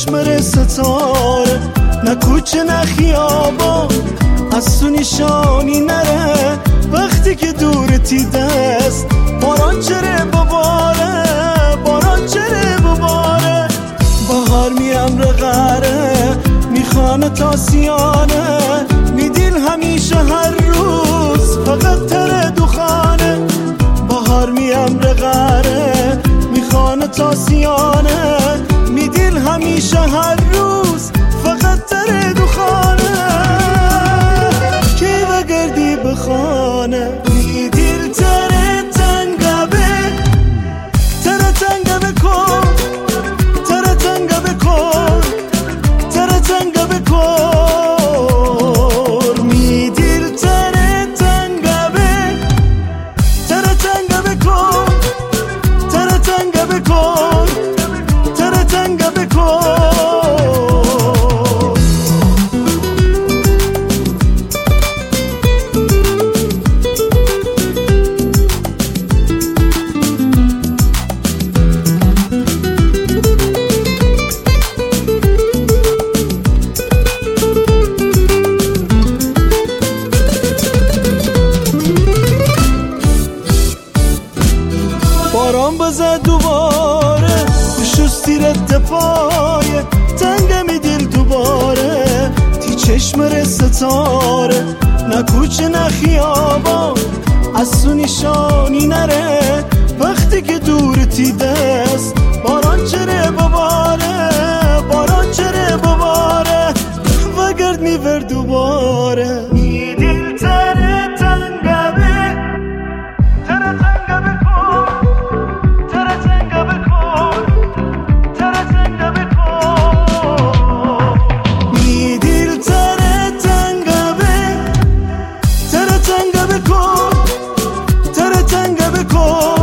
چشم ستاره، نه کوچه نه خیابان از تو نشانی نره. وقتی که دورتی دست باران چره بباره، باران چره بباره. بهار میام رقره میخوانه تا سیانه، میدیل همیشه هر روز فقط تره دخانه. بهار میام رقره میخوانه تا سیانه، میدیل همیشه هر روز فقط تره دخانه. کی بگردی بخانه میدیل تره تنگبه، تره تنگبه کن، تره تنگبه کن، تره تنگبه کن. میدیل تره تنگبه، تره تنگبه کن، تره تنگبه کن، تره تنگبه کن. باران بزد دوباره شستیرت پایه، تنگه می دل دوباره تی چشم ستاره، نه کوچه نه خیابان از تو نشانی نره. وقتی که دورتی دست باران چره بباره، باران چره بباره. وگرد میور دوباره می دل تره تنگبه، تره تنگبه کن، تره تنگبه کن، تره تنگبه کن. می دل تره تنگبه، تره تنگبه کن، تره تنگبه کن.